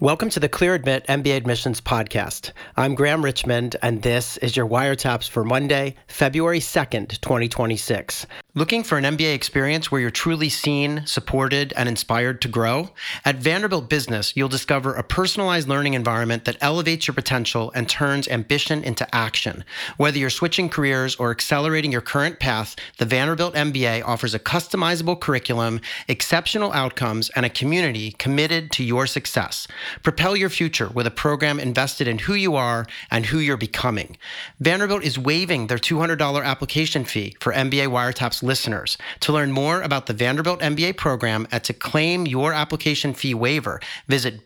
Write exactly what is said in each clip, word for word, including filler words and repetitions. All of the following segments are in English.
Welcome to the ClearAdmit M B A Admissions Podcast. I'm Graham Richmond, and this is your Wiretaps for Monday, February second, twenty twenty-six. Looking for an M B A experience where you're truly seen, supported, and inspired to grow? At Vanderbilt Business, you'll discover a personalized learning environment that elevates your potential and turns ambition into action. Whether you're switching careers or accelerating your current path, the Vanderbilt M B A offers a customizable curriculum, exceptional outcomes, and a community committed to your success. Propel your future with a program invested in who you are and who you're becoming. Vanderbilt is waiving their two hundred dollars application fee for M B A Wiretaps listeners. To learn more about the Vanderbilt M B A program and to claim your application fee waiver, visit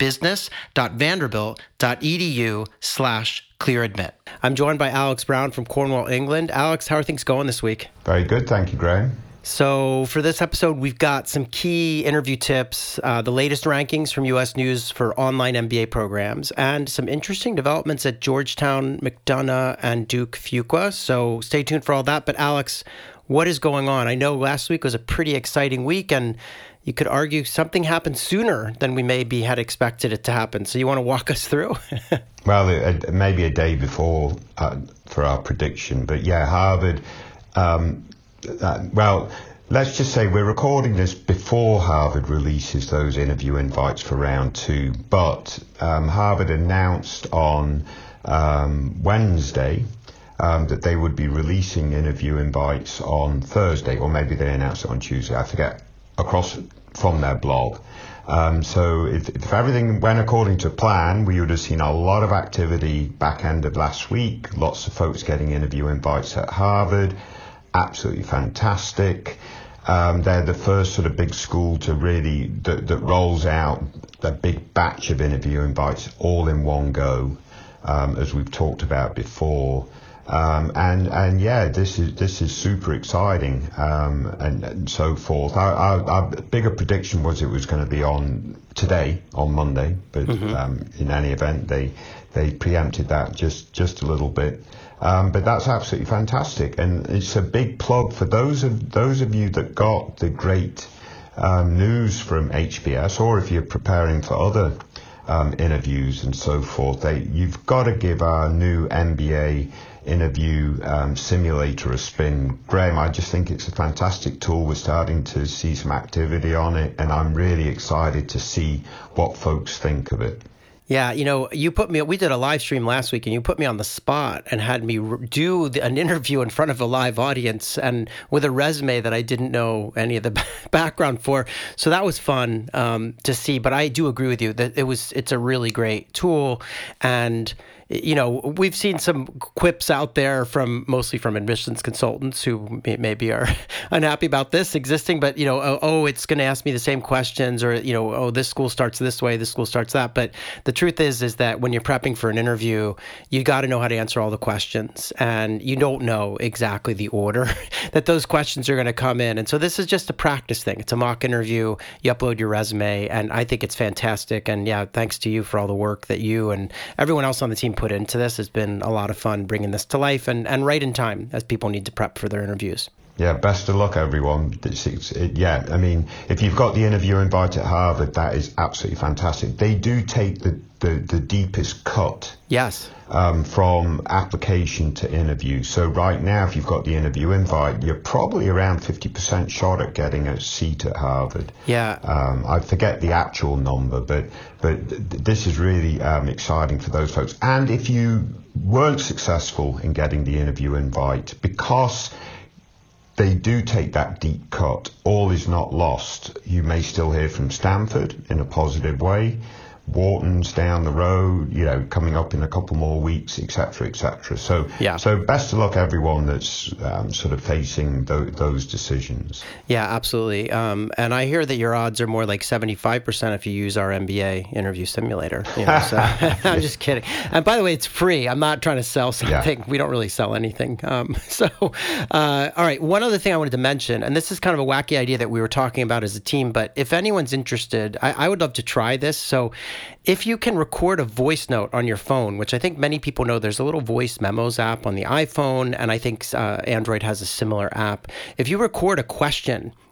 business.vanderbilt.edu slash ClearAdmit. I'm joined by Alex Brown from Cornwall, England. Alex, how are things going this week? Very good. Thank you, Graham. So for this episode, we've got some key interview tips, uh, the latest rankings from U S News for online M B A programs, and some interesting developments at Georgetown, McDonough, and Duke Fuqua. So stay tuned for all that. But Alex, what is going on? I know last week was a pretty exciting week, and you could argue something happened sooner than we maybe had expected it to happen. So you want to walk us through? Well, it, maybe a day before uh, for our prediction. But yeah, Harvard... Um, Uh, well, let's just say we're recording this before Harvard releases those interview invites for round two. But um, Harvard announced on um, Wednesday um, that they would be releasing interview invites on Thursday, or maybe they announced it on Tuesday, I forget, across from their blog. Um, so if, if everything went according to plan, we would have seen a lot of activity back end of last week, lots of folks getting interview invites at Harvard. Absolutely fantastic. Um, they're the first sort of big school to really, that, that rolls out a big batch of interview invites all in one go, um, as we've talked about before. Um, and, and yeah, this is, this is super exciting, um, and, and so forth. Our, our, our bigger prediction was it was going to be on today, on Monday, but, mm-hmm. um, in any event, they, they preempted that just, just a little bit. Um, but that's absolutely fantastic, and it's a big plug for those of those of you that got the great um, news from H B S, or if you're preparing for other um, interviews and so forth. They, you've got to give our new M B A interview um, simulator a spin. Graham, I just think it's a fantastic tool. We're starting to see some activity on it, and I'm really excited to see what folks think of it. Yeah, you know, you put me, we did a live stream last week and you put me on the spot and had me do the, an interview in front of a live audience and with a resume that I didn't know any of the background for. So that was fun um, to see. But I do agree with you that it was, it's a really great tool. And you know, we've seen some quips out there from mostly from admissions consultants who may, maybe are unhappy about this existing, but, you know, oh, oh it's going to ask me the same questions, or, you know, oh, this school starts this way, this school starts that. But the truth is, is that when you're prepping for an interview, you got to know how to answer all the questions, and you don't know exactly the order that those questions are going to come in. And so this is just a practice thing. It's a mock interview. You upload your resume, and I think it's fantastic. And yeah, thanks to you for all the work that you and everyone else on the team put into this. It's been a lot of fun bringing this to life, and, and right in time as people need to prep for their interviews. Yeah, best of luck, everyone. It's, it's, it, yeah, I mean, if you've got the interview invite at Harvard, that is absolutely fantastic. They do take the, the, the deepest cut. Yes. Um, from application to interview. So right now, if you've got the interview invite, you're probably around fifty percent shot at getting a seat at Harvard. Yeah. Um, I forget the actual number, but but th- this is really um, exciting for those folks. And if you weren't successful in getting the interview invite, because they do take that deep cut, all is not lost. You may still hear from Stanford in a positive way. Wharton's down the road, you know, coming up in a couple more weeks, et cetera, et cetera. So, yeah. so best of luck, everyone that's um, sort of facing th- those decisions. Yeah, absolutely. Um, and I hear that your odds are more like seventy-five percent if you use our M B A interview simulator. You know, so I'm just kidding. And by the way, it's free. I'm not trying to sell something. Yeah. We don't really sell anything. Um, so, uh, all right. One other thing I wanted to mention, and this is kind of a wacky idea that we were talking about as a team, but if anyone's interested, I, I would love to try this. So if you can record a voice note on your phone, which I think many people know, there's a little voice memos app on the iPhone, and I think uh, Android has a similar app. If you record a question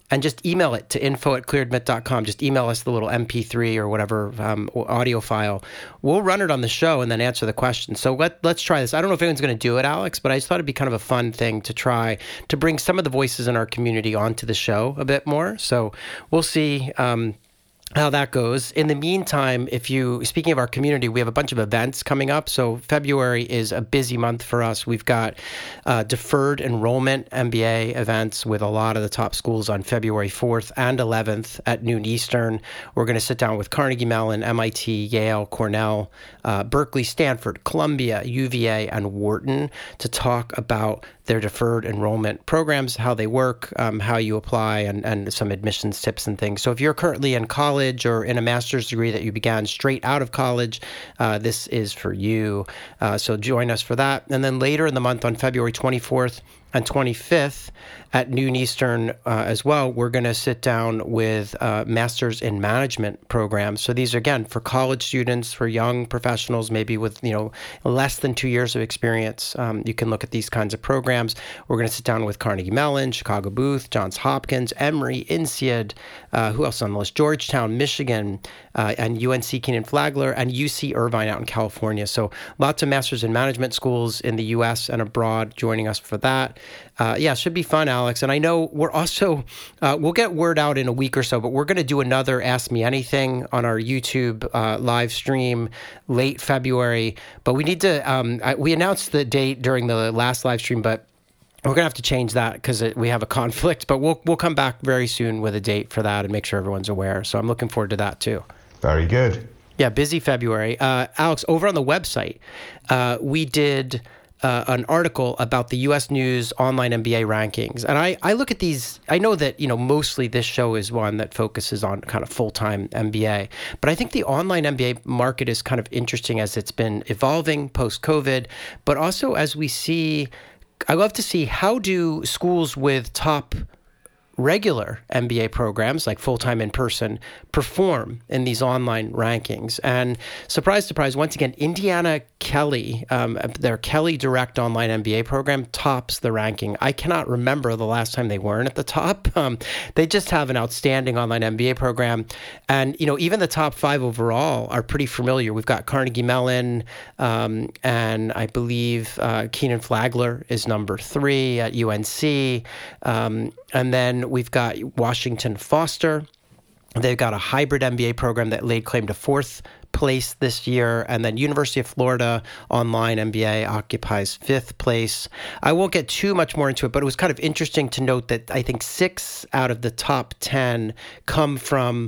and just email it to info at clear admit dot com. Just email us the little M P three or whatever um, audio file. We'll run it on the show and then answer the question. So let, let's try this. I don't know if anyone's going to do it, Alex, but I just thought it'd be kind of a fun thing to try to bring some of the voices in our community onto the show a bit more. So we'll see um, how that goes. In the meantime, if you, speaking of our community, we have a bunch of events coming up. So February is a busy month for us. We've got uh, deferred enrollment M B A events with a lot of the top schools on February fourth and eleventh at noon Eastern. We're going to sit down with Carnegie Mellon, M I T, Yale, Cornell, uh, Berkeley, Stanford, Columbia, U V A, and Wharton to talk about their deferred enrollment programs, how they work, um, how you apply, and, and some admissions tips and things. So if you're currently in college or in a master's degree that you began straight out of college, uh, this is for you. Uh, so join us for that. And then later in the month on February twenty-fourth and twenty-fifth at noon Eastern uh, as well, we're going to sit down with uh, Masters in Management programs. So these are, again, for college students, for young professionals, maybe with, you know, less than two years of experience. Um, you can look at these kinds of programs. We're going to sit down with Carnegie Mellon, Chicago Booth, Johns Hopkins, Emory, INSEAD, uh, who else on the list? Georgetown, Michigan, uh, and U N C Kenan-Flagler, and U C Irvine out in California. So lots of Masters in Management schools in the U S and abroad joining us for that. Uh, yeah, should be fun, Alex. And I know we're also, uh, we'll get word out in a week or so, but we're going to do another Ask Me Anything on our YouTube uh, live stream late February. But we need to, um, I, we announced the date during the last live stream, but we're going to have to change that because we have a conflict. But we'll we'll come back very soon with a date for that and make sure everyone's aware. So I'm looking forward to that too. Very good. Yeah, busy February. Uh, Alex, over on the website, uh, we did... Uh, an article about the U S News online M B A rankings. And I, I look at these, I know that, you know, mostly this show is one that focuses on kind of full-time M B A, but I think the online M B A market is kind of interesting as it's been evolving post-COVID, but also as we see, I love to see how do schools with top regular M B A programs like full-time in-person perform in these online rankings. And surprise, surprise, once again, Indiana Kelley, um, their Kelley Direct online M B A program tops the ranking. I cannot remember the last time they weren't at the top. Um, they just have an outstanding online M B A program. And, you know, even the top five overall are pretty familiar. We've got Carnegie Mellon, um, and I believe uh, Kenan-Flagler is number three at U N C. Um, and then we've got Washington Foster. They've got a hybrid M B A program that laid claim to fourth place this year. And then University of Florida online M B A occupies fifth place. I won't get too much more into it, but it was kind of interesting to note that I think six out of the top ten come from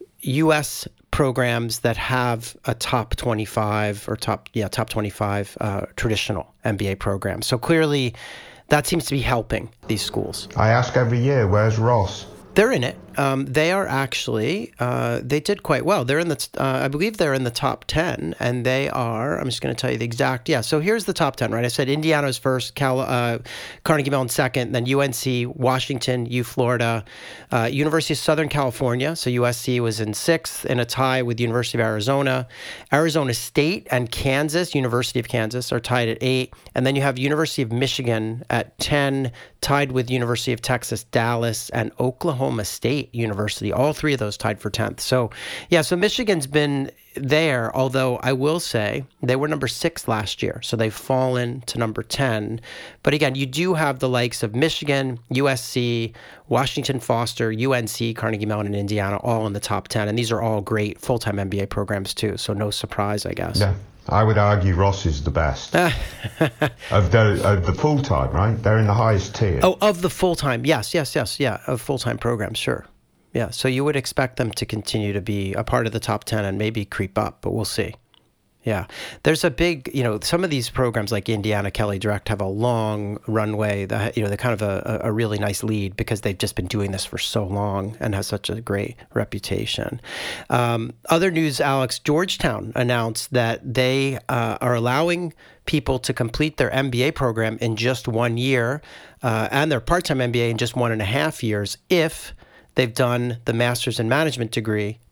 U S programs that have a top twenty-five or top, yeah, top twenty-five uh, traditional M B A program. So clearly, that seems to be helping these schools. I ask every year, where's Ross? They're in it. Um, they are actually, uh, they did quite well. They're in the, uh, I believe they're in the top ten, and they are, I'm just going to tell you the exact, yeah, so here's the top ten, right? I said Indiana's first, Cal, uh, Carnegie Mellon second, then U N C, Washington, U Florida, uh, University of Southern California, so U S C was in sixth in a tie with University of Arizona. Arizona State and Kansas, University of Kansas, are tied at eight, and then you have University of Michigan at ten, tied with University of Texas, Dallas, and Oklahoma State University. All three of those tied for tenth. So, yeah, so Michigan's been there, although I will say they were number six last year, so they've fallen to number ten. But again, you do have the likes of Michigan, U S C, Washington Foster, U N C, Carnegie Mellon, and Indiana all in the top ten. And these are all great full-time M B A programs too, so no surprise, I guess. Yeah. I would argue Ross is the best of the of the full time, right? They're in the highest tier. Oh, of the full time, yes, yes, yes, yeah, of full time programs, sure, yeah. So you would expect them to continue to be a part of the top ten and maybe creep up, but we'll see. Yeah, there's a big, you know, some of these programs like Indiana Kelley Direct have a long runway. That, you know, they're kind of a, a really nice lead because they've just been doing this for so long and has such a great reputation. Um, other news, Alex, Georgetown announced that they uh, are allowing people to complete their M B A program in just one year uh, and their part-time M B A in just one and a half years if they've done the Master's in Management degree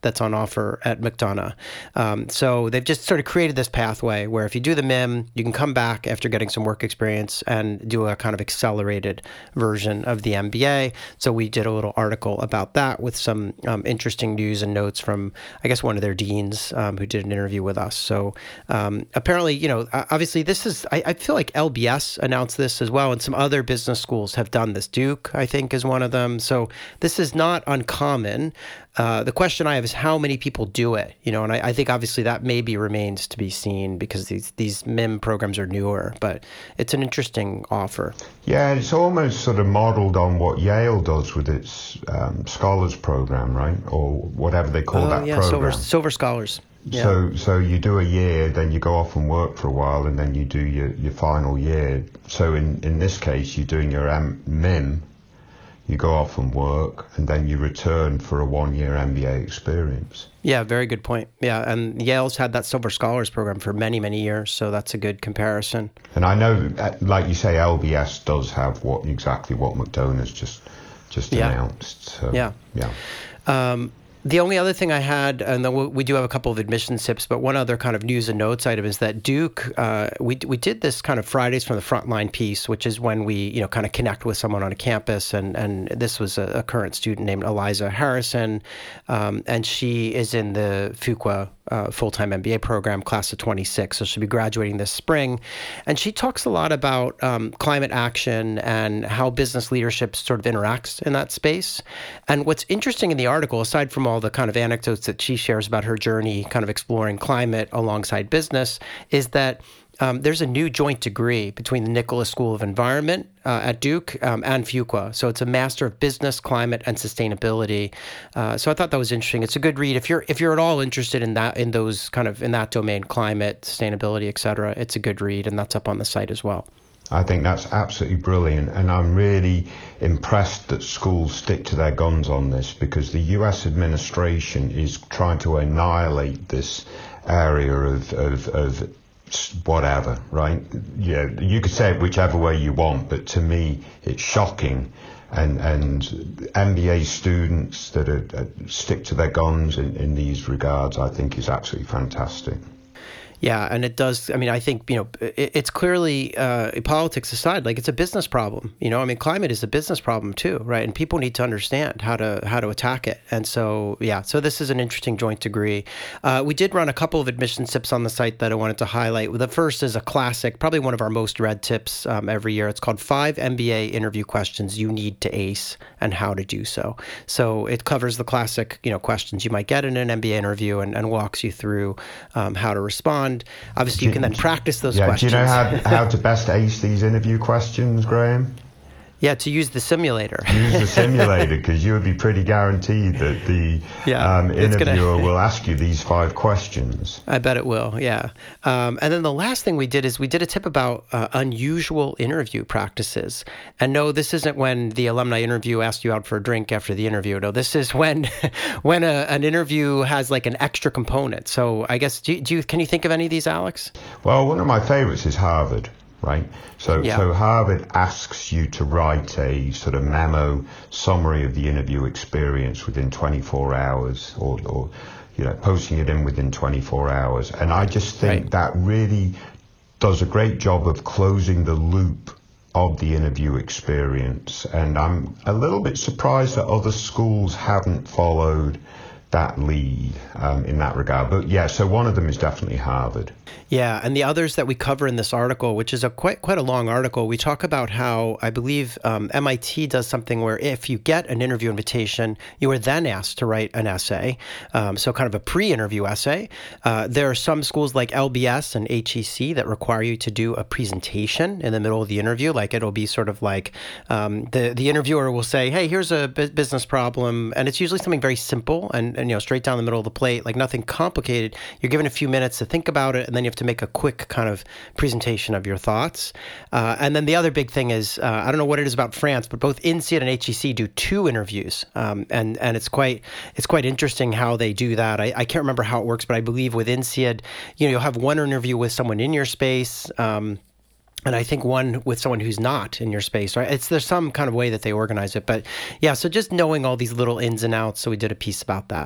that's on offer at McDonough. Um, so they've just sort of created this pathway where if you do the M I M, you can come back after getting some work experience and do a kind of accelerated version of the M B A. So we did a little article about that with some um, interesting news and notes from, I guess, one of their deans um, who did an interview with us. So um, apparently, you know, obviously this is, I, I feel like L B S announced this as well, and some other business schools have done this. Duke, I think, is one of them. So this is not uncommon. Uh, the question I have is how many people do it, you know, and I, I think obviously that maybe remains to be seen because these, these M I M programs are newer, but it's an interesting offer. Yeah, it's almost sort of modeled on what Yale does with its um, Scholars Program, right? Or whatever they call oh, that yeah, program. Silver, Silver Scholars. Yeah. So so you do a year, then you go off and work for a while, and then you do your, your final year. So in, in this case, you're doing your M I M, you go off and work, and then you return for a one-year M B A experience. Yeah, very good point. Yeah, and Yale's had that Silver Scholars Program for many, many years, so that's a good comparison. And I know, like you say, L B S does have what exactly what McDonough's just just yeah. announced. So, yeah. Yeah. Um, The only other thing I had, and then we do have a couple of admissions tips, but one other kind of news and notes item is that Duke, uh, we we did this kind of Fridays from the Frontline piece, which is when we, you know, kind of connect with someone on a campus, and, and this was a, a current student named Eliza Harrison, um, and she is in the Fuqua uh, full-time M B A program, class of twenty-six, so she'll be graduating this spring, and she talks a lot about um, climate action and how business leadership sort of interacts in that space. And what's interesting in the article, aside from all the kind of anecdotes that she shares about her journey kind of exploring climate alongside business, is that um, there's a new joint degree between the Nicholas School of Environment uh, at Duke um, and Fuqua. So it's a Master of Business, Climate, and Sustainability. Uh, so I thought that was interesting. It's a good read. If you're if you're at all interested in that, in those kind of, in that domain, climate, sustainability, et cetera, it's a good read, and that's up on the site as well. I think that's absolutely brilliant, and I'm really impressed that schools stick to their guns on this, because the U S administration is trying to annihilate this area of, of, of whatever, right? Yeah, you could say it whichever way you want, but to me, it's shocking. And and M B A students that are, uh, stick to their guns in, in these regards, I think, is absolutely fantastic. Yeah, and it does. I mean, I think, you know, it, it's clearly, uh, politics aside, like it's a business problem. You know, I mean, climate is a business problem too, right? And people need to understand how to how to attack it. And so, yeah, so this is an interesting joint degree. Uh, we did run a couple of admission tips on the site that I wanted to highlight. The first is a classic, probably one of our most read tips um, every year. It's called Five M B A Interview Questions You Need to Ace and How to Do So. So it covers the classic, you know, questions you might get in an M B A interview, and, and walks you through um, how to respond. Obviously, you can then practice those yeah, questions. Do you know how, how to best ace these interview questions, Graham? Yeah, to use the simulator. Use the simulator, because you would be pretty guaranteed that the yeah, um, interviewer gonna... will ask you these five questions. I bet it will, yeah. Um, and then the last thing we did is we did a tip about uh, unusual interview practices. And no, this isn't when the alumni interview asked you out for a drink after the interview. No, this is when when a, an interview has like an extra component. So I guess, do, do you, can you think of any of these, Alex? Well, one of my favorites is Harvard. Right. So, yeah. so Harvard asks you to write a sort of memo summary of the interview experience within twenty-four hours, or, or you know, posting it in within twenty-four hours. And I just think right. that really does a great job of closing the loop of the interview experience. And I'm a little bit surprised that other schools haven't followed that lead um, in that regard. But yeah, so one of them is definitely Harvard. Yeah, and the others that we cover in this article, which is a quite quite a long article, we talk about how I believe um, M I T does something where if you get an interview invitation, you are then asked to write an essay, um, so kind of a pre-interview essay. Uh, there are some schools like L B S and H E C that require you to do a presentation in the middle of the interview. Like it'll be sort of like um, the the interviewer will say, "Hey, here's a bu- business problem," and it's usually something very simple and, and you know straight down the middle of the plate, like nothing complicated. You're given a few minutes to think about it, and then you have to make a quick kind of presentation of your thoughts. Uh, and then the other big thing is, uh, I don't know what it is about France, but both INSEAD and H E C do two interviews. Um, and, and it's quite it's quite interesting how they do that. I, I can't remember how it works, but I believe with INSEAD, you know, you'll have one interview with someone in your space, um, and I think one with someone who's not in your space, right? It's there's some kind of way that they organize it. But yeah, so just knowing all these little ins and outs. So we did a piece about that.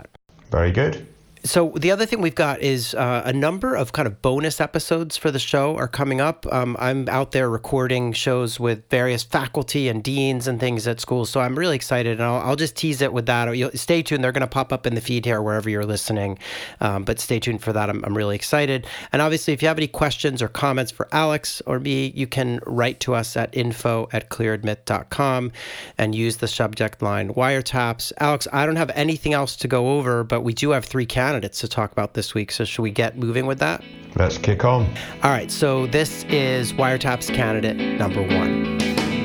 very good. So the other thing we've got is uh, a number of kind of bonus episodes for the show are coming up. Um, I'm out there recording shows with various faculty and deans and things at schools, so I'm really excited. And I'll, I'll just tease it with that. You'll, stay tuned; they're going to pop up in the feed here wherever you're listening. Um, but stay tuned for that. I'm, I'm really excited. And obviously, if you have any questions or comments for Alex or me, you can write to us at info at clear admit dot com and use the subject line wiretaps. Alex, I don't have anything else to go over, but we do have three candidates to talk about this week. So should we get moving with that? Let's kick on. All right. So this is Wiretaps candidate number one.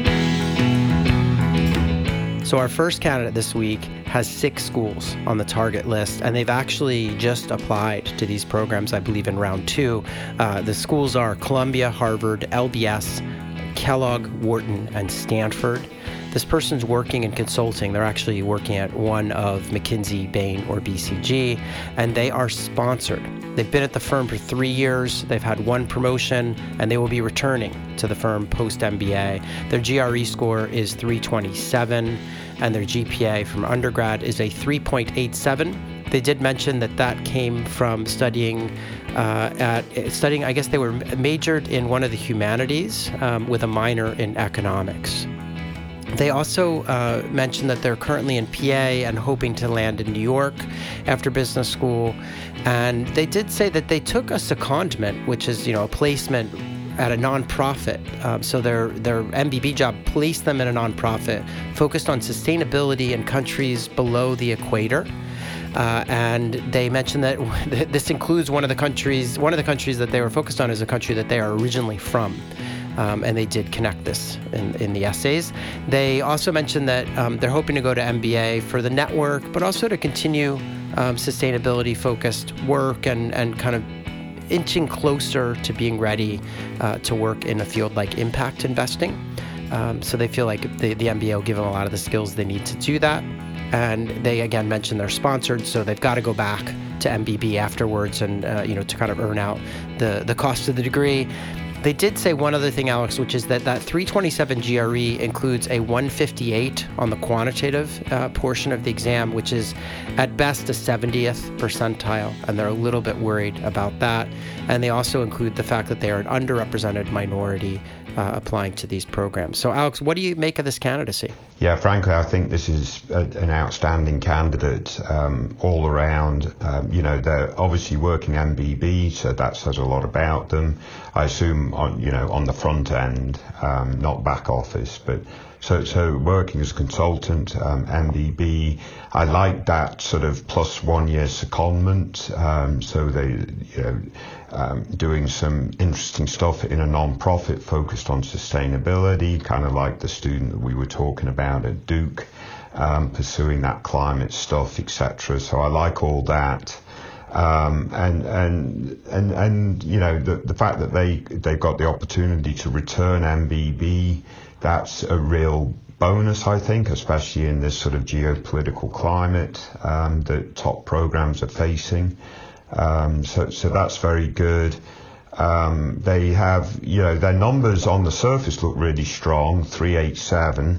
So our first candidate this week has six schools on the target list, and they've actually just applied to these programs, I believe, in round two. Uh, the schools are Columbia, Harvard, L B S, Kellogg, Wharton, and Stanford. This person's working in consulting. They're actually working at one of McKinsey, Bain, or B C G, and they are sponsored. They've been at the firm for three years. They've had one promotion, and they will be returning to the firm post-M B A. Their G R E score is three twenty-seven, and their G P A from undergrad is a three point eight seven. They did mention that that came from studying uh, at studying. I guess they were majored in one of the humanities um, with a minor in economics. They also uh, mentioned that they're currently in P A and hoping to land in New York after business school. And they did say that they took a secondment, which is, you know, a placement at a nonprofit. Um, so their their M B B job placed them in a nonprofit focused on sustainability in countries below the equator. Uh, and they mentioned that this includes one of the countries, one of the countries that they were focused on is a country that they are originally from. Um, and they did connect this in, in the essays. They also mentioned that um, they're hoping to go to M B A for the network, but also to continue um, sustainability-focused work and, and kind of inching closer to being ready uh, to work in a field like impact investing. Um, so they feel like the, the M B A will give them a lot of the skills they need to do that. And they, again, mentioned they're sponsored, so they've got to go back to M B B afterwards and, uh, you know, to kind of earn out the, the cost of the degree. They did say one other thing, Alex, which is that that three twenty-seven G R E includes a one fifty-eight on the quantitative uh, portion of the exam, which is at best a seventieth percentile, and they're a little bit worried about that. And they also include the fact that they are an underrepresented minority uh, applying to these programs. So, Alex, what do you make of this candidacy? Yeah, frankly, I think this is a, an outstanding candidate um, all around. Um, you know, they're obviously working M B B, so that says a lot about them. I assume on, you know, on the front end, um, not back office, but so so working as a consultant, um, M B B. I like that sort of plus one year secondment. Um, so they, you know, um, doing some interesting stuff in a non-profit focused on sustainability, kind of like the student that we were talking about at Duke, um, pursuing that climate stuff, et cetera. So I like all that. Um, and, and, and, and, you know, the, the fact that they, they've got the opportunity to return M B B, that's a real bonus, I think, especially in this sort of geopolitical climate, um, that top programs are facing. Um, so, so that's very good. Um, they have, you know, their numbers on the surface look really strong, three eighty-seven.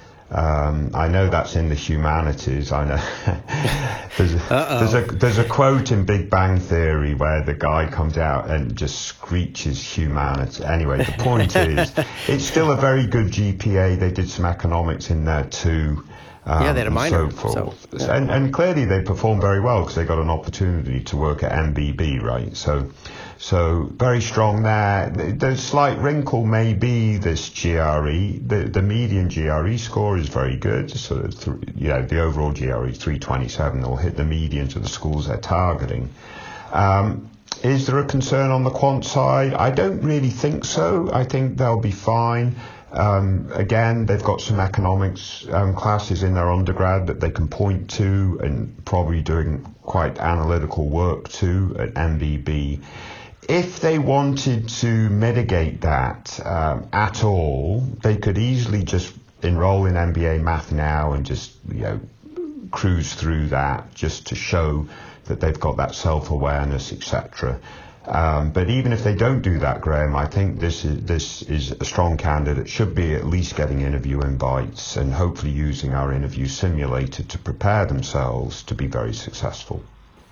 Um, I know that's in the humanities. I know there's, a, there's a there's a quote in Big Bang Theory where the guy comes out and just screeches humanity. Anyway, the point is, it's still a very good G P A. They did some economics in there too. Um, yeah, they had a minor. So forth. So, yeah. and, and clearly they performed very well because they got an opportunity to work at M B B, right? So. So very strong there. The slight wrinkle may be this G R E. The, the median G R E score is very good. So, you know, the overall G R E is three twenty-seven. They'll hit the medians of the schools they're targeting. Um, is there a concern on the quant side? I don't really think so. I think they'll be fine. Um, again, they've got some economics um, classes in their undergrad that they can point to and probably doing quite analytical work too at M B B. If they wanted to mitigate that um, at all, they could easily just enroll in M B A Math now and just, you know, cruise through that just to show that they've got that self-awareness, et cetera. Um, but even if they don't do that, Graham, I think this is this is a strong candidate, should be at least getting interview invites and hopefully using our interview simulator to prepare themselves to be very successful.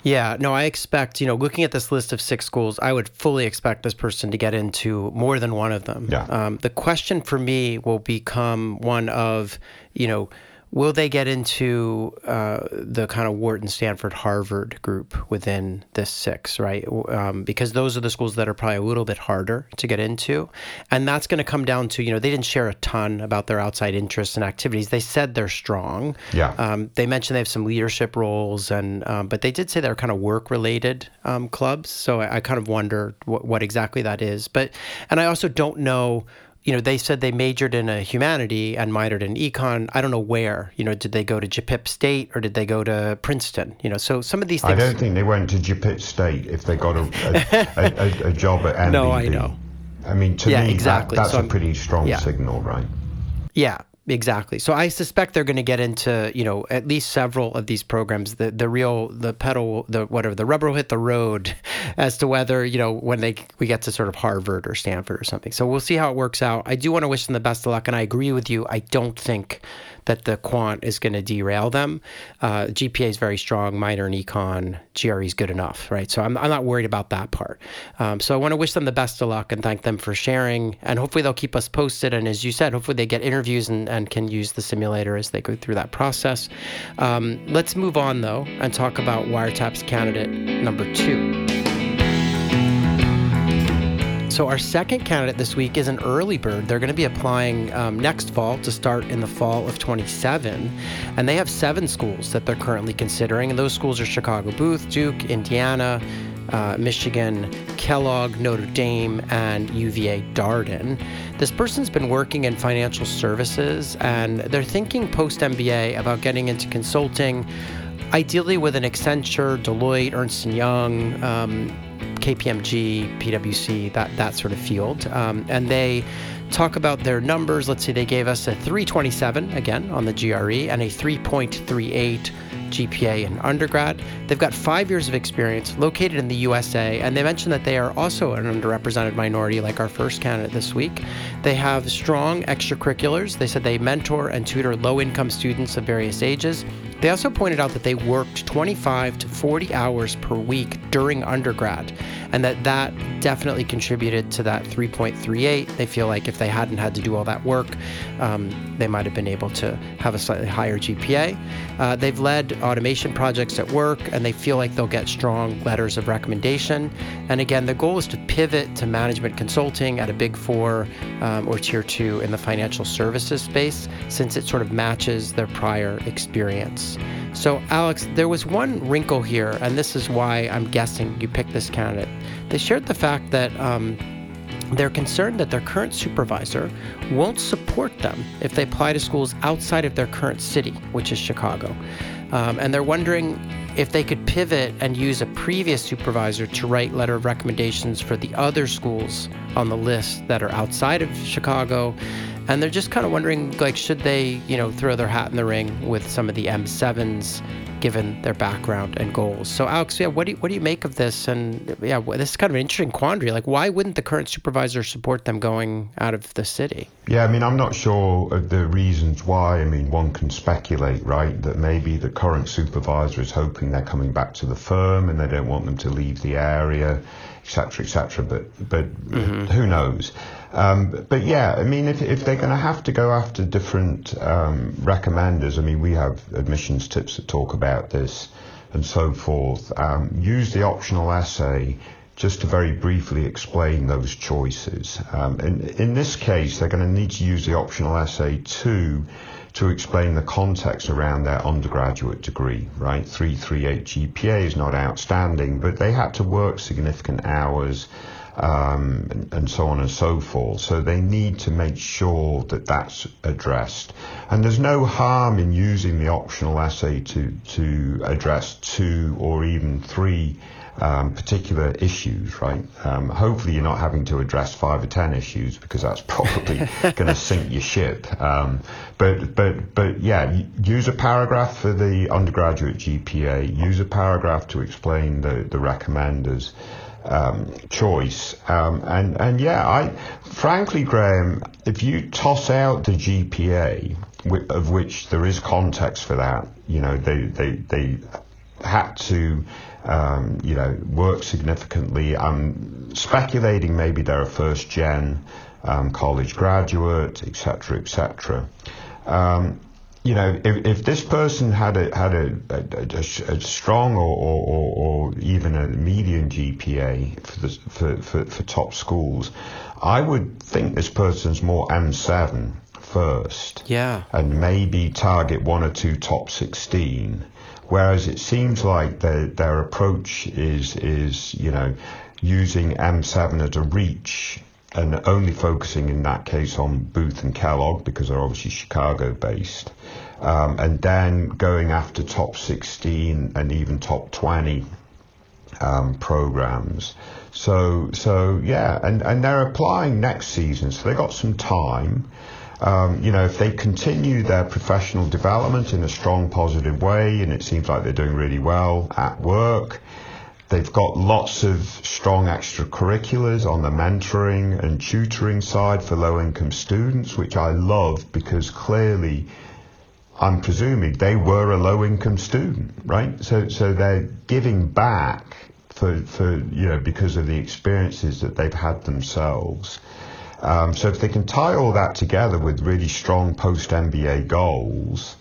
Yeah, no, I expect, you know, looking at this list of six schools, I would fully expect this person to get into more than one of them. Yeah. Um, the question for me will become one of, you know, will they get into uh, the kind of Wharton, Stanford, Harvard group within this six, right? Um, because those are the schools that are probably a little bit harder to get into. And that's going to come down to, you know, they didn't share a ton about their outside interests and activities. They said they're strong. Yeah. Um, they mentioned they have some leadership roles, and um, but they did say they're kind of work-related um, clubs. So I, I kind of wonder what, what exactly that is. But and I also don't know. You know, they said they majored in a humanity and minored in econ. I don't know where. You know, did they go to J P I P State or did they go to Princeton? You know, so some of these things. I don't think they went to J P I P State if they got a, a, a, a job at M B B. No, I know. I mean, to yeah, me, exactly. that, that's so a pretty strong yeah. signal, right? Yeah. Exactly. So I suspect they're going to get into, you know, at least several of these programs. The the real, the pedal, the whatever, the rubber will hit the road as to whether, you know, when they we get to sort of Harvard or Stanford or something. So we'll see how it works out. I do want to wish them the best of luck. And I agree with you. I don't think that the quant is going to derail them. Uh, G P A is very strong, minor in econ, G R E is good enough, right? So I'm, I'm not worried about that part. Um, so I want to wish them the best of luck and thank them for sharing. And hopefully they'll keep us posted. And as you said, hopefully they get interviews and, and can use the simulator as they go through that process. Um, let's move on, though, and talk about Wiretap's candidate number two. So our second candidate this week is an early bird. They're going to be applying um, next fall to start in the fall of twenty-seven. And they have seven schools that they're currently considering. And those schools are Chicago Booth, Duke, Indiana, uh, Michigan, Kellogg, Notre Dame, and U V A Darden. This person's been working in financial services, and they're thinking post-M B A about getting into consulting, ideally with an Accenture, Deloitte, Ernst and Young, um, K P M G, P W C, that that sort of field. Um, and they talk about their numbers. Let's see, they gave us a three twenty-seven, again, on the G R E, and a three point three eight G P A in undergrad. They've got five years of experience, located in the U S A, and they mentioned that they are also an underrepresented minority, like our first candidate this week. They have strong extracurriculars. They said they mentor and tutor low-income students of various ages. They also pointed out that they worked twenty-five to forty hours per week during undergrad, and that that definitely contributed to that three point three eight. They feel like if they hadn't had to do all that work, um, they might have been able to have a slightly higher G P A. Uh, they've led automation projects at work, and they feel like they'll get strong letters of recommendation. And again, the goal is to pivot to management consulting at a Big Four um, or Tier Two in the financial services space, since it sort of matches their prior experience. So, Alex, there was one wrinkle here, and this is why I'm guessing you picked this candidate. They shared the fact that um, they're concerned that their current supervisor won't support them if they apply to schools outside of their current city, which is Chicago. Um, and they're wondering if they could pivot and use a previous supervisor to write letter of recommendations for the other schools on the list that are outside of Chicago. And they're just kind of wondering, like, should they, you know, throw their hat in the ring with some of the M sevens, given their background and goals. So, Alex, yeah, what do you, what do you make of this? And yeah, this is kind of an interesting quandary. Like, why wouldn't the current supervisor support them going out of the city? Yeah, I mean, I'm not sure of the reasons why. I mean, one can speculate, right, that maybe the current supervisor is hoping they're coming back to the firm and they don't want them to leave the area, et cetera, et cetera. But, but mm-hmm. who knows? Um, but yeah, I mean, if, if they're going to have to go after different um, recommenders, I mean, we have admissions tips that talk about this and so forth. Um, use the optional essay just to very briefly explain those choices. Um, in, in this case, they're going to need to use the optional essay too to explain the context around their undergraduate degree, right? three thirty-eight G P A is not outstanding, but they had to work significant hours, um, and, and so on and so forth. So they need to make sure that that's addressed. And there's no harm in using the optional essay to, to address two or even three Um, particular issues, right? Um, hopefully you're not having to address five or ten issues, because that's probably going to sink your ship. Um, but but but yeah, use a paragraph for the undergraduate G P A. Use a paragraph to explain the the recommender's um, choice. Um, and and yeah, I frankly, Graham, if you toss out the G P A, of which there is context for that, you know, they they they. had to, um, you know, work significantly. I'm speculating maybe they're a first-gen um, college graduate, et cetera, et cetera. Um, you know, if, if this person had a had a, a, a, a strong or, or, or even a median G P A for, the, for, for, for top schools, I would think this person's more M seven first. Yeah. And maybe target one or two top sixteen. Whereas it seems like their their approach is is, you know, using M seven as a reach and only focusing in that case on Booth and Kellogg because they're obviously Chicago based, um, and then going after top sixteen and even top twenty um, programs. So so yeah, and, and they're applying next season, so they got some time. Um, you know, if they continue their professional development in a strong, positive way, and it seems like they're doing really well at work. They've got lots of strong extracurriculars on the mentoring and tutoring side for low-income students, which I love because clearly, I'm presuming they were a low-income student, right? So, so they're giving back for, for you know, because of the experiences that they've had themselves. Um, so if they can tie all that together with really strong post-M B A goals.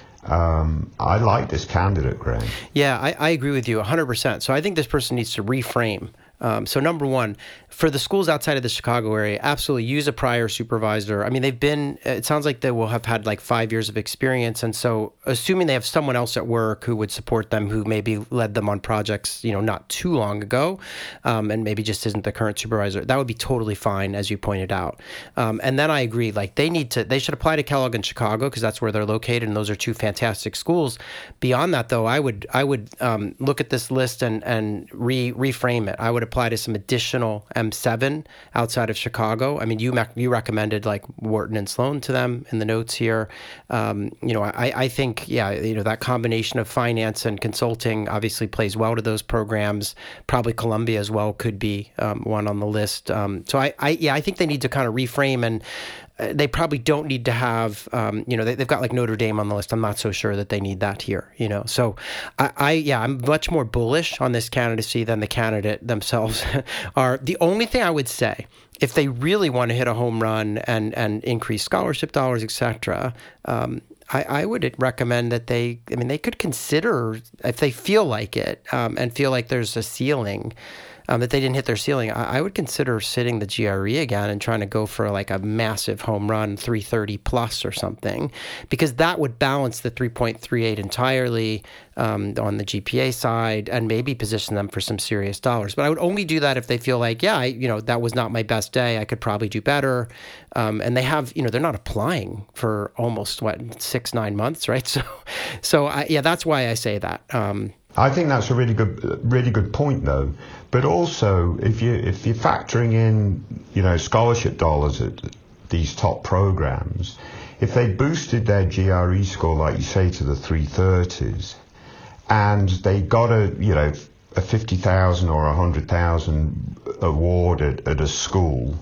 Um, I like this candidate, Graham. Yeah, I, I agree with you one hundred percent. So I think this person needs to reframe. Um, so number one, for the schools outside of the Chicago area, absolutely use a prior supervisor. I mean, they've been, it sounds like they will have had like five years of experience. And so assuming they have someone else at work who would support them, who maybe led them on projects, you know, not too long ago, um, and maybe just isn't the current supervisor, that would be totally fine, as you pointed out. Um, and then I agree, like they need to, they should apply to Kellogg in Chicago because that's where they're located. And those are two fantastic schools. Beyond that, though, I would, I would um, look at this list and, and re reframe it. I would apply to some additional M seven outside of Chicago. I mean, you you recommended like Wharton and Sloan to them in the notes here. Um, you know, I, I think, yeah, you know, that combination of finance and consulting obviously plays well to those programs. Probably Columbia as well could be um, one on the list. Um, so I, I, yeah, I think they need to kind of reframe, and they probably don't need to have, um, you know, they, they've got like Notre Dame on the list. I'm not so sure that they need that here, you know. So I, I yeah, I'm much more bullish on this candidacy than the candidate themselves are. The only thing I would say, if they really want to hit a home run and, and increase scholarship dollars, et cetera, um, I, I would recommend that they, I mean, they could consider, if they feel like it um, and feel like there's a ceiling, Um, that they didn't hit their ceiling, I, I would consider sitting the G R E again and trying to go for like a massive home run, three thirty plus or something, because that would balance the three point three eight entirely um, on the G P A side and maybe position them for some serious dollars. But I would only do that if they feel like, yeah, I, you know, that was not my best day. I could probably do better. Um, and they have, you know, they're not applying for almost, what, six, nine months, right? So, so I, yeah, that's why I say that. Um, I think that's a really good, really good point, though. But also, if you if you're factoring in, you know, scholarship dollars at these top programs, if they boosted their G R E score, like you say, to the three thirties, and they got a, you know, a fifty thousand or a hundred thousand award at, at a school,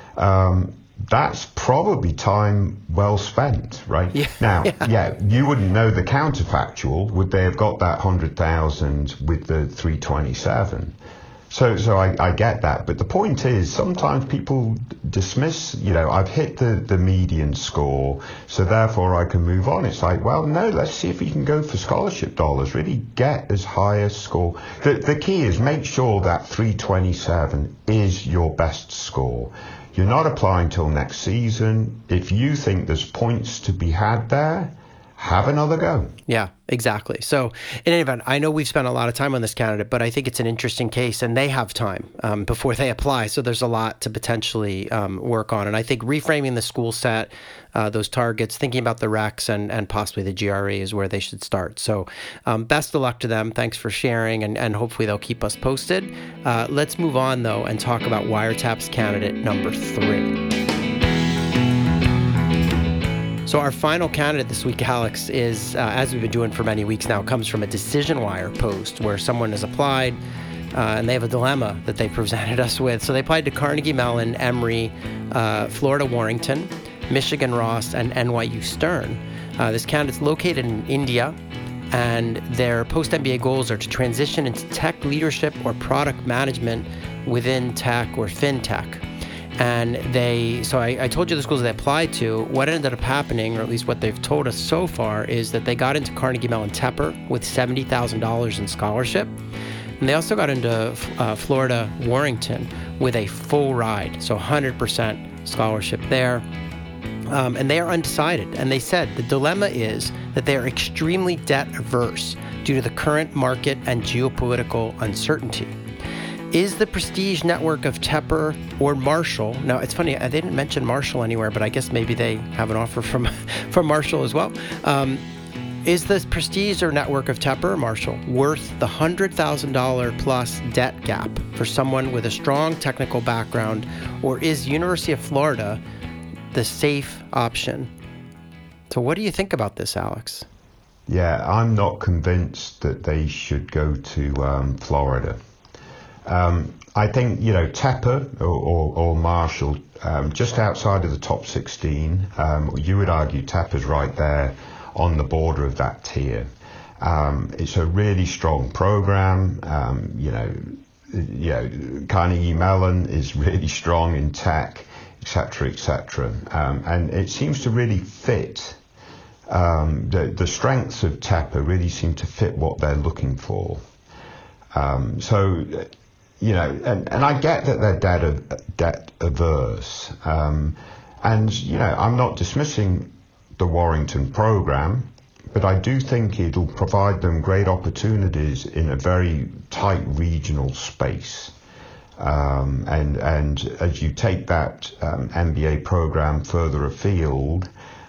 um, that's probably time well spent, right? Yeah, now, yeah. yeah, you wouldn't know the counterfactual. Would they have got that one hundred thousand with the three twenty-seven? So, so I, I get that. But the point is, sometimes people dismiss, you know, I've hit the, the median score, so therefore I can move on. It's like, well, no, let's see if you can go for scholarship dollars, really get as high a score. The, the key is make sure that three twenty-seven is your best score. You're not applying till next season. If you think there's points to be had there, have another go. Yeah, exactly. So in any event, I know we've spent a lot of time on this candidate, but I think it's an interesting case, and they have time um, before they apply. So there's a lot to potentially um, work on. And I think reframing the school set, uh, those targets, thinking about the recs and, and possibly the G R E is where they should start. So um, best of luck to them. Thanks for sharing, and, and hopefully they'll keep us posted. Uh, let's move on, though, and talk about Wiretap's candidate number three. So our final candidate this week, Alex, is, uh, as we've been doing for many weeks now, comes from a Decision Wire post where someone has applied uh, and they have a dilemma that they presented us with. So they applied to Carnegie Mellon, Emory, uh, Florida Warrington, Michigan Ross, and N Y U Stern. Uh, this candidate's located in India. And their post-M B A goals are to transition into tech leadership or product management within tech or fintech. And they, so I, I told you the schools they applied to. What ended up happening, or at least what they've told us so far, is that they got into Carnegie Mellon Tepper with seventy thousand dollars in scholarship. And they also got into uh, Florida Warrington with a full ride, so one hundred percent scholarship there. Um, and they are undecided. And they said the dilemma is that they are extremely debt averse due to the current market and geopolitical uncertainty. Is the prestige network of Tepper or Marshall? Now, it's funny, they didn't mention Marshall anywhere, but I guess maybe they have an offer from, from Marshall as well. Um, is the prestige or network of Tepper or Marshall worth the one hundred thousand dollars plus debt gap for someone with a strong technical background, or is University of Florida the safe option? So what do you think about this, Alex? Yeah, I'm not convinced that they should go to um, Florida. Um, I think, you know, Tepper or, or, or Marshall, um, just outside of the top sixteen, um, you would argue Tepper's right there on the border of that tier. Um, it's a really strong program. Um, you know, you know, Carnegie Mellon is really strong in tech, et cetera, et cetera. Um, and it seems to really fit. Um, the, the strengths of Tepper really seem to fit what they're looking for. Um, so, you know, and, and I get that they're debt, debt averse. Um, and, you know, I'm not dismissing the Warrington program, but I do think it'll provide them great opportunities in a very tight regional space. Um, and, and as you take that um, M B A program further afield,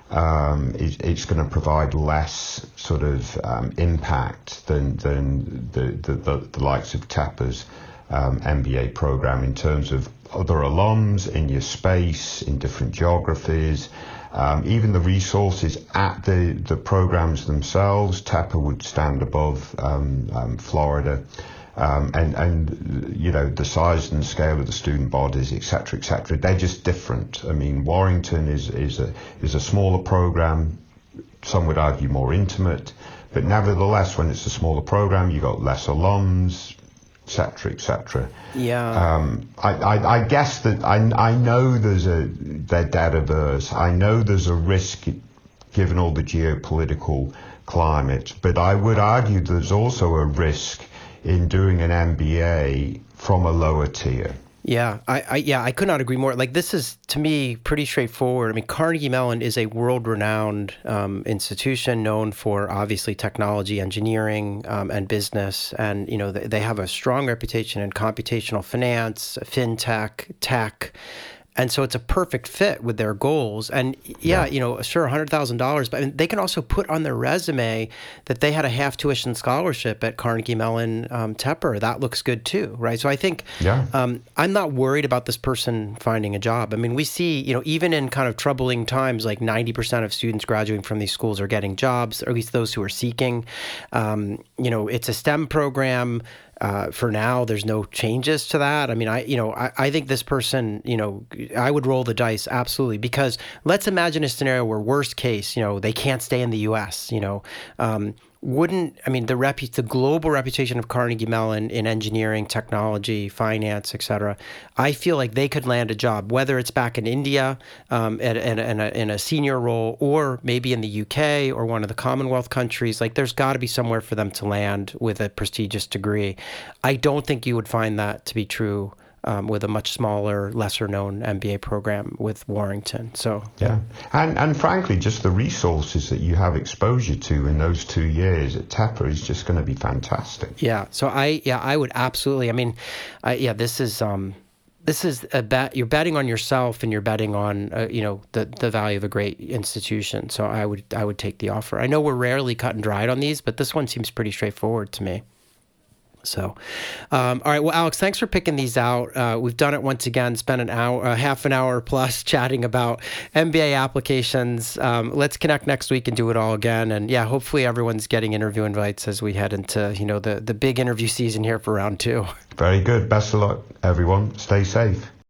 um, it, it's going to provide less sort of um, impact than, than the, the, the, the likes of Tepper's Um, M B A program in terms of other alums in your space, in different geographies, um, even the resources at the, the programs themselves. Tepper would stand above um, um, Florida, um, and, and, you know, the size and scale of the student bodies, et cetera, et cetera. They're just different. I mean, Warrington is, is, a, is a smaller program, some would argue more intimate, but nevertheless, when it's a smaller program, you've got less alums, et cetera, et cetera. Yeah. Um, I, I, I guess that I, I know there's a, they're debt averse. I know there's a risk given all the geopolitical climate, but I would argue there's also a risk in doing an M B A from a lower tier. Yeah, I, I yeah, I could not agree more. Like, this is, to me, pretty straightforward. I mean, Carnegie Mellon is a world-renowned um, institution known for, obviously, technology, engineering, um, and business. And, you know, they, they have a strong reputation in computational finance, fintech, tech. And so it's a perfect fit with their goals. And yeah, yeah. you know, sure, one hundred thousand dollars, but I mean, they can also put on their resume that they had a half tuition scholarship at Carnegie Mellon um, Tepper. That looks good too, right? So I think yeah. um, I'm not worried about this person finding a job. I mean, we see, you know, even in kind of troubling times, like ninety percent of students graduating from these schools are getting jobs, or at least those who are seeking. Um, you know, it's a STEM program. Uh, for now, there's no changes to that. I mean, I, you know, I, I think this person, you know, I would roll the dice absolutely, because let's imagine a scenario where, worst case, you know, they can't stay in the U S, you know, um, wouldn't, I mean, the repu- the global reputation of Carnegie Mellon in engineering, technology, finance, et cetera, I feel like they could land a job, whether it's back in India um, in, in, in, a, in a senior role, or maybe in the U K or one of the Commonwealth countries. Like, there's got to be somewhere for them to land with a prestigious degree. I don't think you would find that to be true Um, with a much smaller, lesser-known M B A program with Warrington. So yeah, and and frankly, just the resources that you have exposure to in those two years at Tepper is just going to be fantastic. Yeah. So I yeah I would absolutely. I mean, I, yeah, this is um this is a bet. You're betting on yourself, and you're betting on uh, you know the the value of a great institution. So I would I would take the offer. I know we're rarely cut and dried on these, but this one seems pretty straightforward to me. So, um, all right. Well, Alex, thanks for picking these out. Uh, we've done it once again, spent an hour, uh, half an hour plus chatting about M B A applications. Um, let's connect next week and do it all again. And yeah, hopefully everyone's getting interview invites as we head into, you know, the, the big interview season here for round two. Very good. Best of luck, everyone. Stay safe.